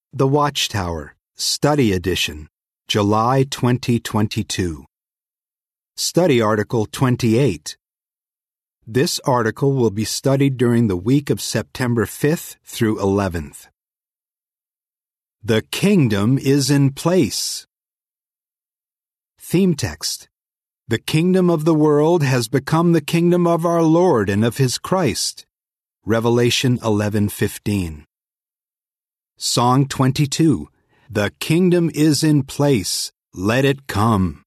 The Watchtower, Study Edition, July 2022. Study Article 28. This article will be studied during the week of September 5th through 11th. The Kingdom is in place. Theme text. The kingdom of the world has become the kingdom of our Lord and of His Christ. Revelation 11:15. Song 22. The kingdom is in place. Let it come.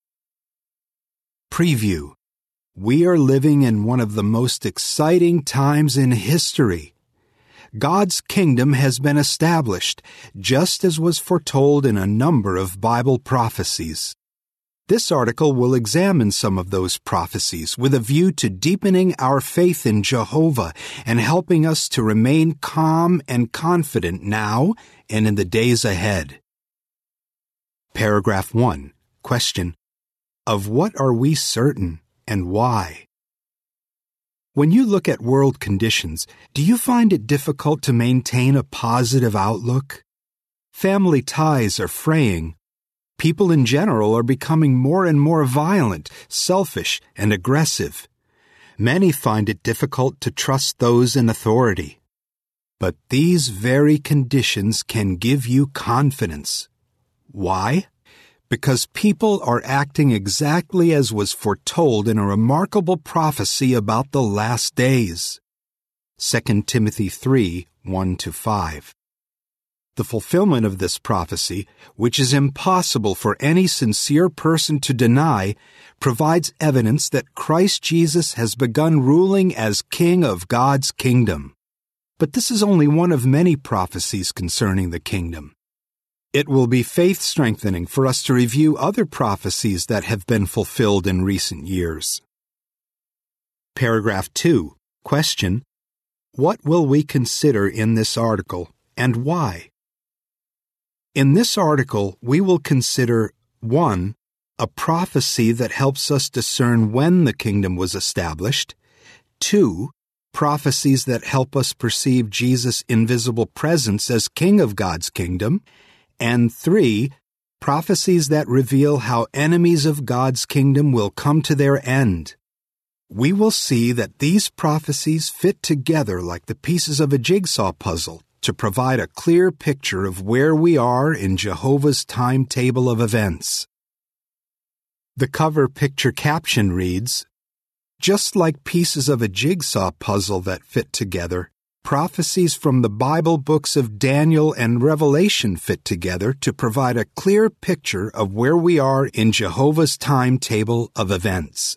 Preview. We are living in one of the most exciting times in history. God's kingdom has been established, just as was foretold in a number of Bible prophecies. This article will examine some of those prophecies with a view to deepening our faith in Jehovah and helping us to remain calm and confident now and in the days ahead. Paragraph 1. Question. Of what are we certain and why? When you look at world conditions, do you find it difficult to maintain a positive outlook? Family ties are fraying. People in general are becoming more and more violent, selfish, and aggressive. Many find it difficult to trust those in authority. But these very conditions can give you confidence. Why? Because people are acting exactly as was foretold in a remarkable prophecy about the last days. 2 Timothy 3, 1-5. The fulfillment of this prophecy, which is impossible for any sincere person to deny, provides evidence that Christ Jesus has begun ruling as King of God's kingdom. But this is only one of many prophecies concerning the kingdom. It will be faith-strengthening for us to review other prophecies that have been fulfilled in recent years. Paragraph 2. Question. What will we consider in this article, and why? In this article, we will consider 1. A prophecy that helps us discern when the kingdom was established. 2. Prophecies that help us perceive Jesus' invisible presence as King of God's kingdom. And 3. Prophecies that reveal how enemies of God's kingdom will come to their end. We will see that these prophecies fit together like the pieces of a jigsaw puzzle to provide a clear picture of where we are in Jehovah's timetable of events. The cover picture caption reads, "Just like pieces of a jigsaw puzzle that fit together, prophecies from the Bible books of Daniel and Revelation fit together to provide a clear picture of where we are in Jehovah's timetable of events."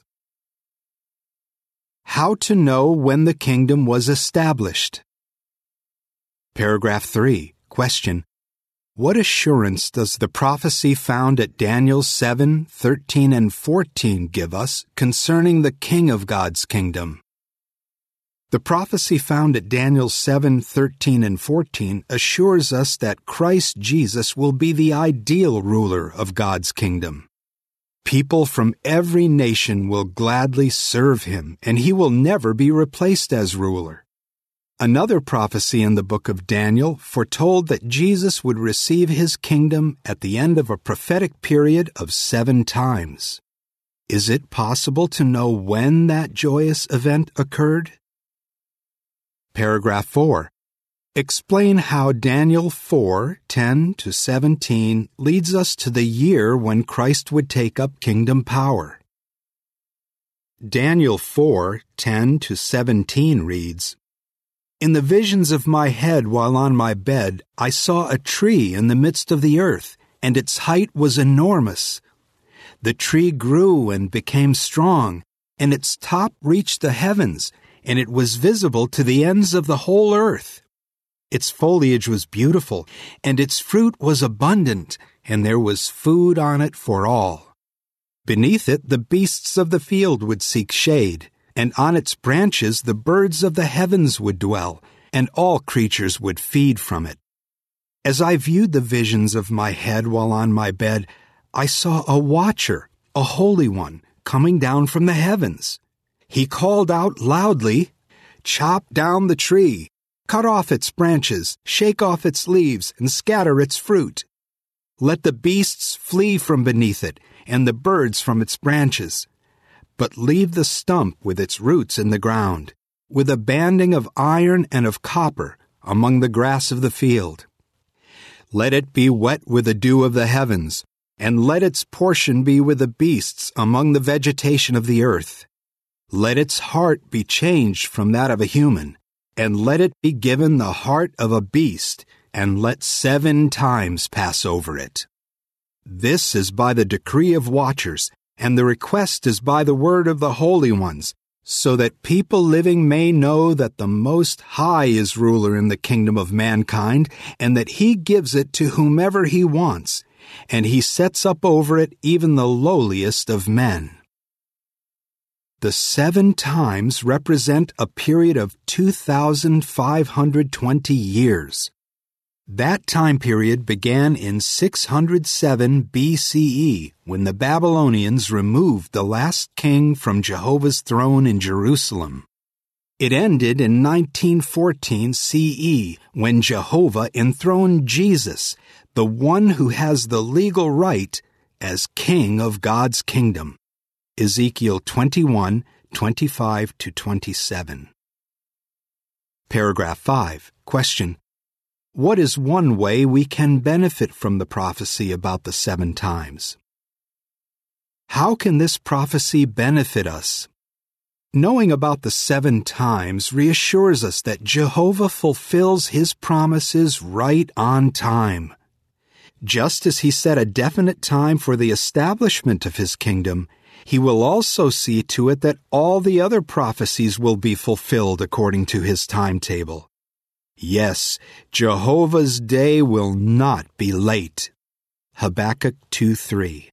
How to know when the kingdom was established. Paragraph 3. Question. What assurance does the prophecy found at Daniel 7, 13, and 14 give us concerning the King of God's kingdom? The prophecy found at Daniel 7, 13, and 14 assures us that Christ Jesus will be the ideal ruler of God's kingdom. People from every nation will gladly serve Him, and He will never be replaced as ruler. Another prophecy in the book of Daniel foretold that Jesus would receive His kingdom at the end of a prophetic period of 7 times. Is it possible to know when that joyous event occurred? Paragraph 4. Explain how Daniel 4, 10-17 leads us to the year when Christ would take up kingdom power. Daniel 4, 10-17 reads, "In the visions of my head while on my bed, I saw a tree in the midst of the earth, and its height was enormous. The tree grew and became strong, and its top reached the heavens, and it was visible to the ends of the whole earth. Its foliage was beautiful, and its fruit was abundant, and there was food on it for all. Beneath it the beasts of the field would seek shade, and on its branches the birds of the heavens would dwell, and all creatures would feed from it. As I viewed the visions of my head while on my bed, I saw a watcher, a holy one, coming down from the heavens. He called out loudly, 'Chop down the tree, Cut off its branches, shake off its leaves, and scatter its fruit. Let the beasts flee from beneath it, and the birds from its branches. But leave the stump with its roots in the ground, with a banding of iron and of copper among the grass of the field. Let it be wet with the dew of the heavens, and let its portion be with the beasts among the vegetation of the earth. Let its heart be changed from that of a human, and let it be given the heart of a beast, and let 7 times pass over it. This is by the decree of watchers, and the request is by the word of the holy ones, so that people living may know that the Most High is ruler in the kingdom of mankind, and that he gives it to whomever he wants, and he sets up over it even the lowliest of men. The 7 times represent a period of 2,520 years. That time period began in 607 BCE, when the Babylonians removed the last king from Jehovah's throne in Jerusalem. It ended in 1914 CE, when Jehovah enthroned Jesus, the one who has the legal right, as king of God's kingdom. Ezekiel 21, 25-27. Paragraph 5. Question. What is one way we can benefit from the prophecy about the 7 times? How can this prophecy benefit us? Knowing about the 7 times reassures us that Jehovah fulfills his promises right on time. Just as he set a definite time for the establishment of his kingdom, he will also see to it that all the other prophecies will be fulfilled according to his timetable. Yes, Jehovah's day will not be late. Habakkuk 2:3.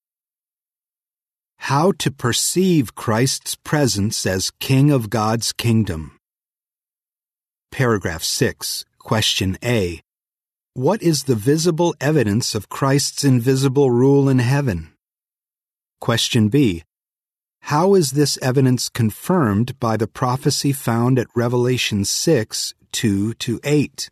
How to perceive Christ's presence as King of God's kingdom. Paragraph 6. Question A. What is the visible evidence of Christ's invisible rule in heaven? Question B. How is this evidence confirmed by the prophecy found at Revelation 6, 2-8?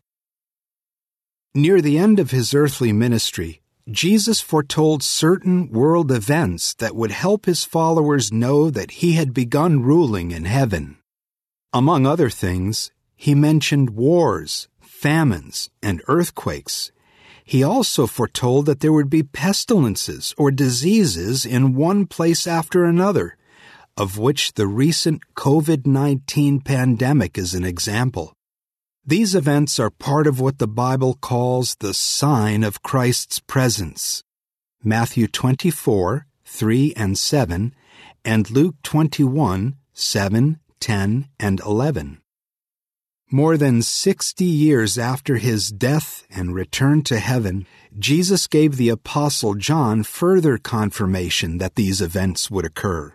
Near the end of his earthly ministry, Jesus foretold certain world events that would help his followers know that he had begun ruling in heaven. Among other things, he mentioned wars, famines, and earthquakes. He also foretold that there would be pestilences or diseases in one place after another, of which the recent COVID-19 pandemic is an example. These events are part of what the Bible calls the sign of Christ's presence. Matthew 24, 3 and 7, and Luke 21, 7, 10, and 11. More than 60 years after his death and return to heaven, Jesus gave the Apostle John further confirmation that these events would occur.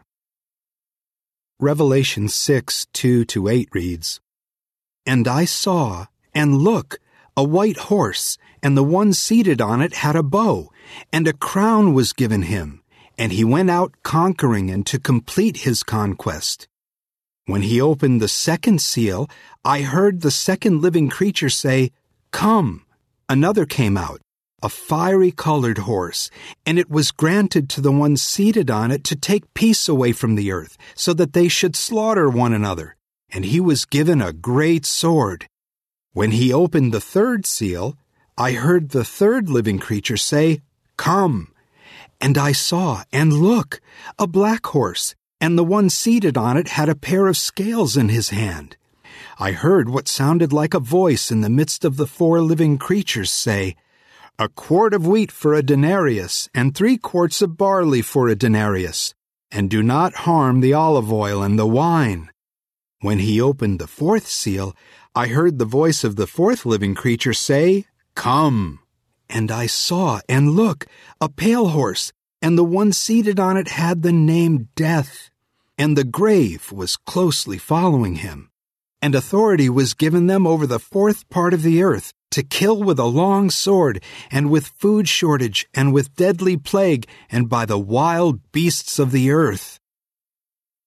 Revelation 6, 2-8 reads, And I saw, and look, a white horse, and the one seated on it had a bow, and a crown was given him, and he went out conquering and to complete his conquest. When he opened the second seal, I heard the second living creature say, Come! Another came out, a fiery-colored horse, and it was granted to the one seated on it to take peace away from the earth, so that they should slaughter one another. And he was given a great sword. When he opened the third seal, I heard the third living creature say, Come! And I saw, and look, a black horse, and the one seated on it had a pair of scales in his hand. I heard what sounded like a voice in the midst of the 4 living creatures say, A quart of wheat for a denarius, and 3 quarts of barley for a denarius, and do not harm the olive oil and the wine. When he opened the 4th seal, I heard the voice of the 4th living creature say, Come! And I saw, and look, a pale horse, and the one seated on it had the name Death, and the grave was closely following him. And authority was given them over the 4th part of the earth, to kill with a long sword, and with food shortage, and with deadly plague, and by the wild beasts of the earth.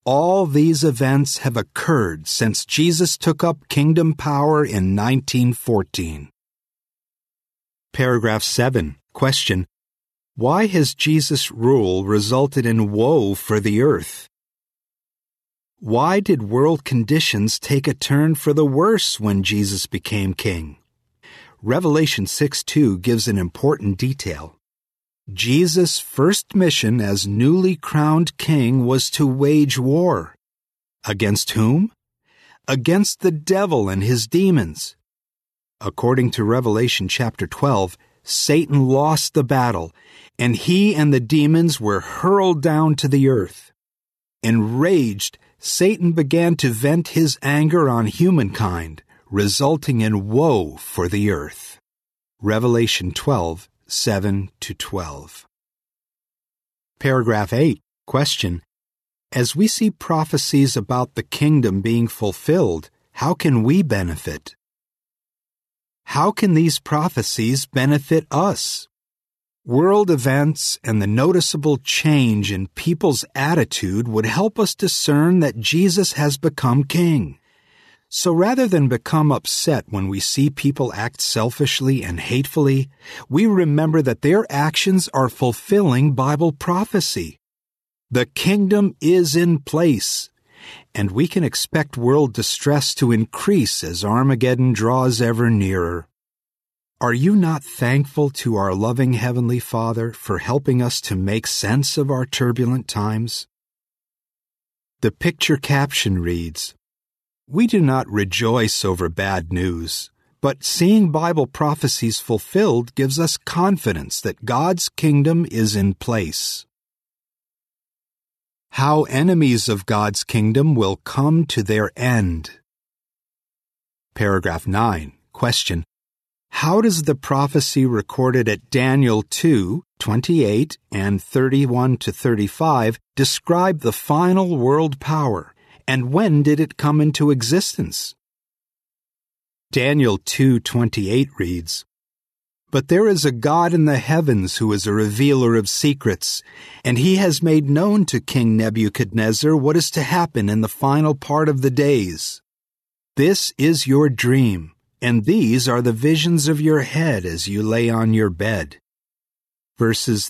all these events have occurred since Jesus took up kingdom power in 1914. Paragraph 7. Question: why has Jesus' rule resulted in woe for the earth? Why did world conditions take a turn for the worse when Jesus became king? Revelation 6:2 gives an important detail. Jesus' first mission as newly crowned king was to wage war. Against whom? Against the devil and his demons. According to Revelation chapter 12, Satan lost the battle, and he and the demons were hurled down to the earth. Enraged, Satan began to vent his anger on humankind, resulting in woe for the earth. Revelation 12:7-12. Paragraph 8. Question: as we see prophecies about the kingdom being fulfilled, how can we benefit? How can these prophecies benefit us? World events and the noticeable change in people's attitude would help us discern that Jesus has become king. So rather than become upset when we see people act selfishly and hatefully, we remember that their actions are fulfilling Bible prophecy. The kingdom is in place, and we can expect world distress to increase as Armageddon draws ever nearer. Are you not thankful to our loving Heavenly Father for helping us to make sense of our turbulent times? The picture caption reads, "We do not rejoice over bad news, but seeing Bible prophecies fulfilled gives us confidence that God's kingdom is in place." How enemies of God's kingdom will come to their end. Paragraph 9. Question: how does the prophecy recorded at Daniel 2:28 and 31-35 describe the final world power, and when did it come into existence? Daniel 2:28 reads, "But there is a God in the heavens who is a revealer of secrets, and he has made known to King Nebuchadnezzar what is to happen in the final part of the days. This is your dream, and these are the visions of your head as you lay on your bed." Verses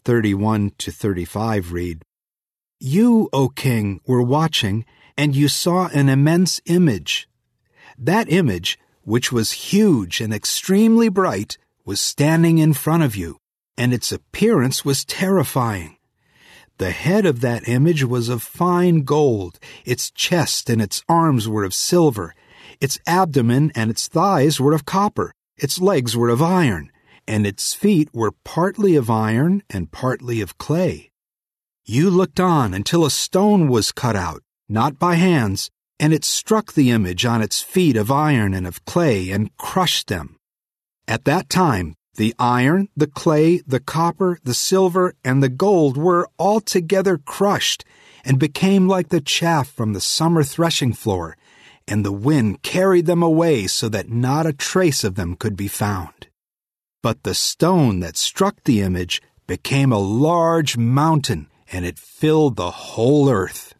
31-35 read, "You, O king, were watching, and you saw an immense image. That image, which was huge and extremely bright, was standing in front of you, and its appearance was terrifying. The head of that image was of fine gold, its chest and its arms were of silver, its abdomen and its thighs were of copper, its legs were of iron, and its feet were partly of iron and partly of clay. You looked on until a stone was cut out, not by hands, and it struck the image on its feet of iron and of clay and crushed them. At that time, the iron, the clay, the copper, the silver, and the gold were altogether crushed and became like the chaff from the summer threshing floor, and the wind carried them away so that not a trace of them could be found. But the stone that struck the image became a large mountain, and it filled the whole earth."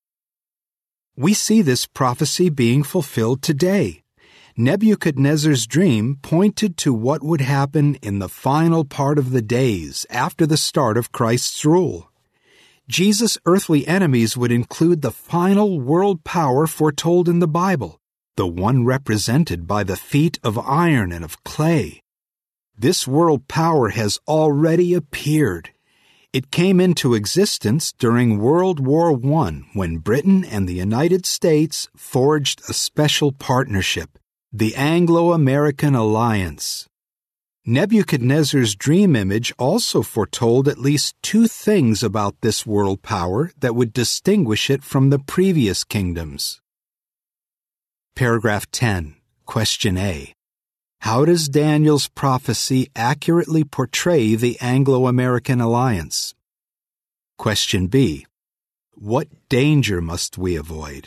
We see this prophecy being fulfilled today. Nebuchadnezzar's dream pointed to what would happen in the final part of the days after the start of Christ's rule. Jesus' earthly enemies would include the final world power foretold in the Bible, the one represented by the feet of iron and of clay. This world power has already appeared. It came into existence during World War I when Britain and the United States forged a special partnership, the Anglo-American Alliance. Nebuchadnezzar's dream image also foretold at least two things about this world power that would distinguish it from the previous kingdoms. Paragraph 10. Question A. How does Daniel's prophecy accurately portray the Anglo-American Alliance? Question B. What danger must we avoid?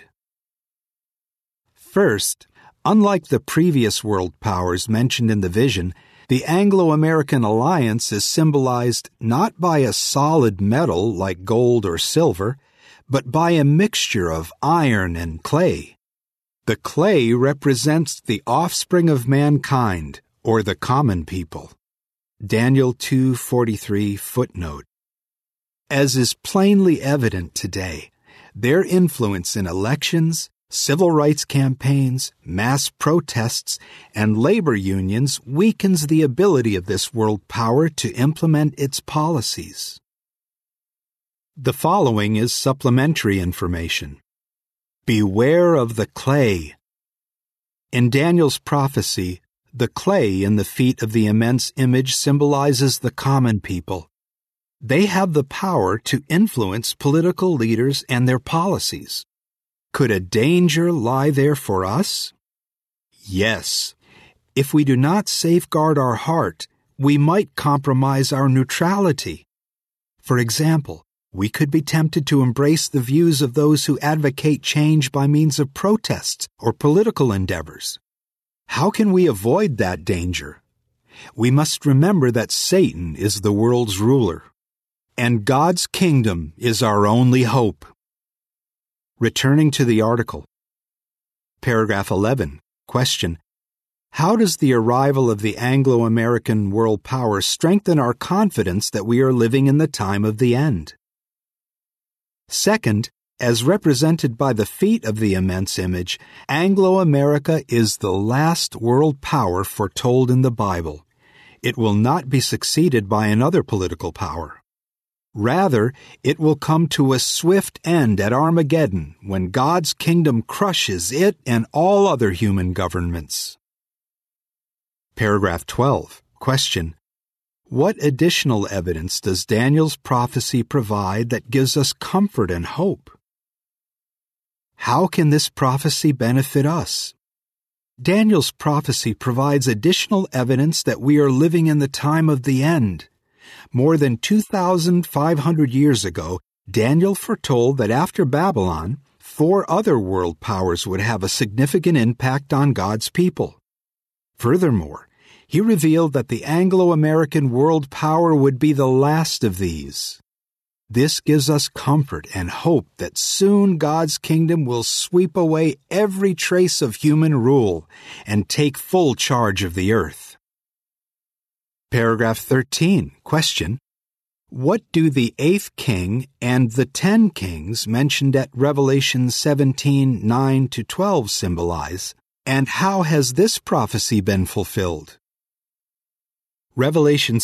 First, unlike the previous world powers mentioned in the vision, the Anglo-American Alliance is symbolized not by a solid metal like gold or silver, but by a mixture of iron and clay. The clay represents the offspring of mankind, or the common people. Daniel 2:43 footnote. As is plainly evident today, their influence in elections, civil rights campaigns, mass protests, and labor unions weakens the ability of this world power to implement its policies. The following is supplementary information. Beware of the clay. In Daniel's prophecy, the clay in the feet of the immense image symbolizes the common people. They have the power to influence political leaders and their policies. Could a danger lie there for us? Yes. If we do not safeguard our heart, we might compromise our neutrality. For example, we could be tempted to embrace the views of those who advocate change by means of protests or political endeavors. How can we avoid that danger? We must remember that Satan is the world's ruler, and God's kingdom is our only hope. Returning to the article. Paragraph 11. Question. How does the arrival of the Anglo-American world power strengthen our confidence that we are living in the time of the end? Second, as represented by the feet of the immense image, Anglo-America is the last world power foretold in the Bible. It will not be succeeded by another political power. Rather, it will come to a swift end at Armageddon when God's kingdom crushes it and all other human governments. Paragraph 12. Question. What additional evidence does Daniel's prophecy provide that gives us comfort and hope? How can this prophecy benefit us? Daniel's prophecy provides additional evidence that we are living in the time of the end. More than 2,500 years ago, Daniel foretold that after Babylon, 4 other world powers would have a significant impact on God's people. Furthermore, he revealed that the Anglo-American world power would be the last of these. This gives us comfort and hope that soon God's kingdom will sweep away every trace of human rule and take full charge of the earth. Paragraph 13. Question. What do the 8th king and the 10 kings mentioned at Revelation 17:9-12 symbolize, and how has this prophecy been fulfilled? Revelation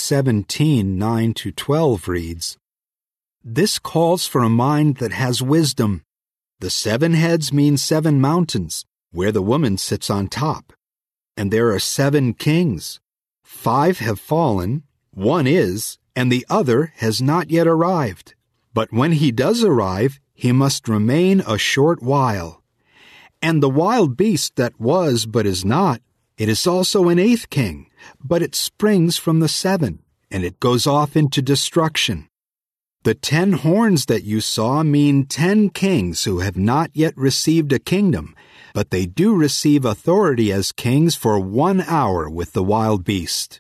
17:9-12 reads, This calls for a mind that has wisdom. The 7 heads mean 7 mountains, where the woman sits on top. And there are 7 kings. 5 have fallen, 1 is, and the other has not yet arrived. But when he does arrive, he must remain a short while. And the wild beast that was but is not, it is also an 8th king, but it springs from the 7, and it goes off into destruction. The 10 horns that you saw mean 10 kings who have not yet received a kingdom, but they do receive authority as kings for 1 hour with the wild beast.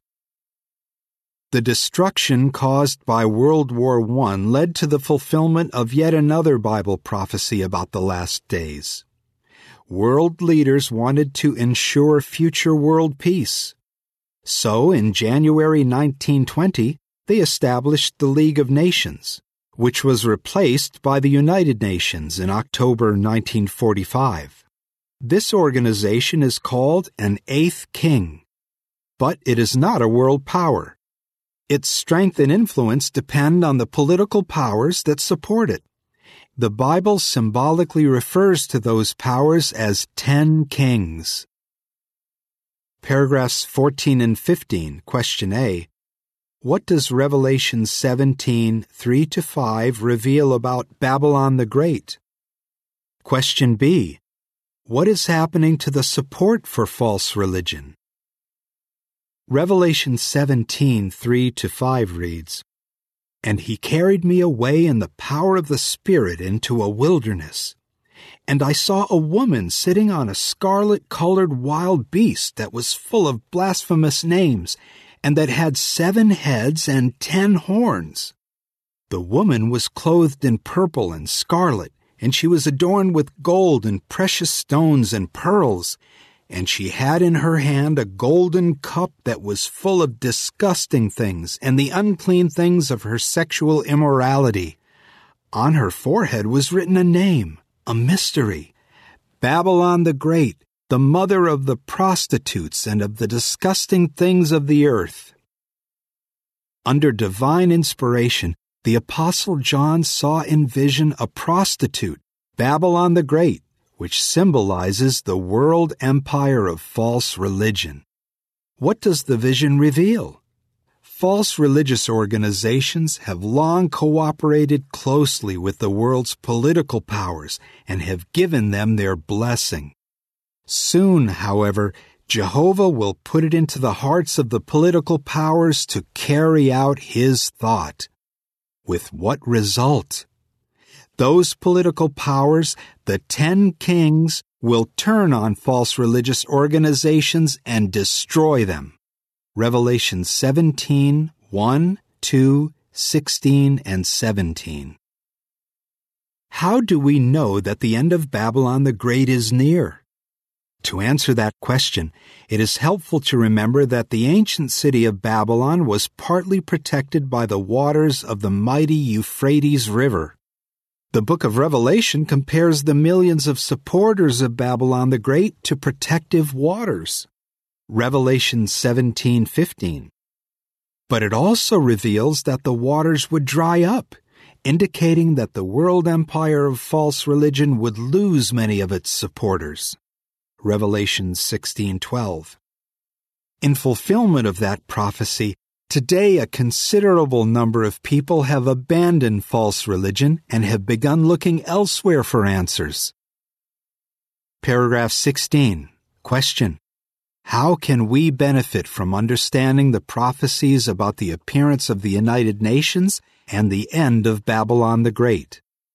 The destruction caused by World War I led to the fulfillment of yet another Bible prophecy about the last days. World leaders wanted to ensure future world peace. So, in January 1920, they established the League of Nations, which was replaced by the United Nations in October 1945. This organization is called an 8th king, but it is not a world power. Its strength and influence depend on the political powers that support it. The Bible symbolically refers to those powers as 10 kings. Paragraphs 14 and 15, Question A. What does Revelation 17:3-5 reveal about Babylon the Great? Question B. What is happening to the support for false religion? Revelation 17:3-5 reads, And he carried me away in the power of the Spirit into a wilderness. And I saw a woman sitting on a scarlet-colored wild beast that was full of blasphemous names, and that had 7 heads and 10 horns. The woman was clothed in purple and scarlet, and she was adorned with gold and precious stones and pearls, and she had in her hand a golden cup that was full of disgusting things and the unclean things of her sexual immorality. On her forehead was written a name, a mystery: Babylon the Great, the mother of the prostitutes and of the disgusting things of the earth. Under divine inspiration, the Apostle John saw in vision a prostitute, Babylon the Great, which symbolizes the world empire of false religion. What does the vision reveal? False religious organizations have long cooperated closely with the world's political powers and have given them their blessing. Soon, however, Jehovah will put it into the hearts of the political powers to carry out his thought. With what result? Those political powers, the 10 kings, will turn on false religious organizations and destroy them. Revelation 17, 1, 2, 16, and 17. How do we know that the end of Babylon the Great is near? To answer that question, it is helpful to remember that the ancient city of Babylon was partly protected by the waters of the mighty Euphrates River. The book of Revelation compares the millions of supporters of Babylon the Great to protective waters. Revelation 17:15. But it also reveals that the waters would dry up, indicating that the world empire of false religion would lose many of its supporters. Revelation 16:12. In fulfillment of that prophecy, today a considerable number of people have abandoned false religion and have begun looking elsewhere for answers. Paragraph 16. Question: how can we benefit from understanding the prophecies about the appearance of the United Nations and the end of Babylon the Great?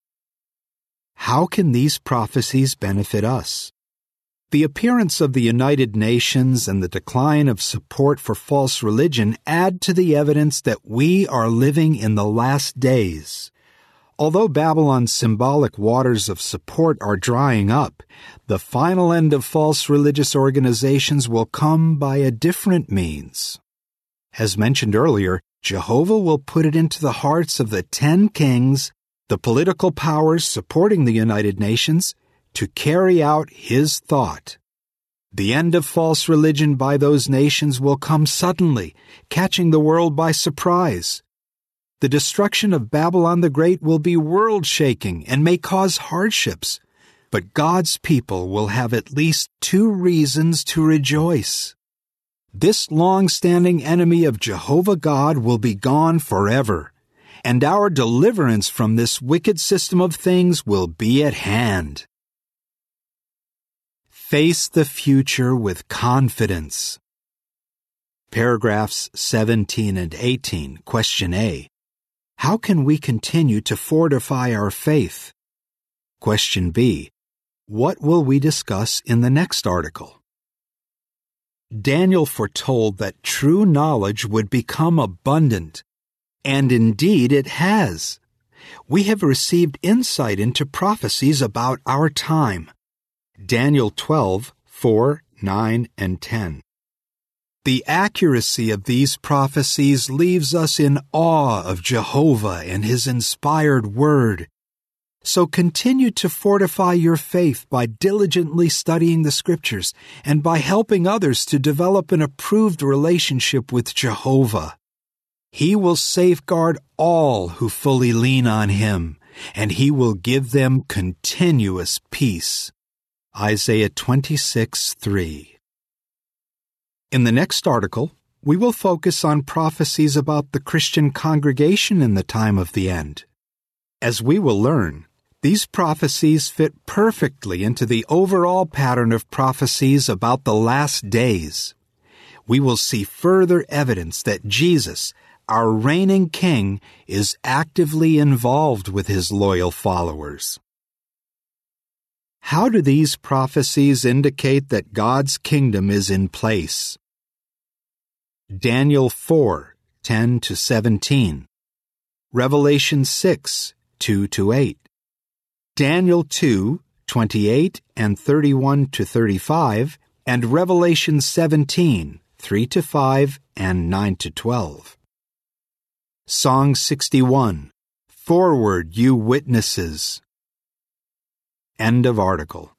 How can these prophecies benefit us? The appearance of the United Nations and the decline of support for false religion add to the evidence that we are living in the last days. Although Babylon's symbolic waters of support are drying up, the final end of false religious organizations will come by a different means. As mentioned earlier, Jehovah will put it into the hearts of the 10 kings, the political powers supporting the United Nations, to carry out his thought. The end of false religion by those nations will come suddenly, catching the world by surprise. The destruction of Babylon the Great will be world-shaking and may cause hardships, but God's people will have at least 2 reasons to rejoice. This long-standing enemy of Jehovah God will be gone forever, and our deliverance from this wicked system of things will be at hand. Face the future with confidence. Paragraphs 17 and 18, Question A. How can we continue to fortify our faith? Question B. What will we discuss in the next article? Daniel foretold that true knowledge would become abundant, and indeed it has. We have received insight into prophecies about our time. Daniel 12, 4, 9, and 10. The accuracy of these prophecies leaves us in awe of Jehovah and his inspired word. So continue to fortify your faith by diligently studying the Scriptures and by helping others to develop an approved relationship with Jehovah. He will safeguard all who fully lean on him, and he will give them continuous peace. Isaiah 26:3. In the next article, we will focus on prophecies about the Christian congregation in the time of the end. As we will learn, these prophecies fit perfectly into the overall pattern of prophecies about the last days. We will see further evidence that Jesus, our reigning King, is actively involved with his loyal followers. How do these prophecies indicate that God's kingdom is in place? Daniel 4, 10-17. Revelation 6, 2-8. Daniel 2, 28 and 31 to 35, and Revelation 17, 3-5 and 9-12. Song 61, Forward, You Witnesses. End of article.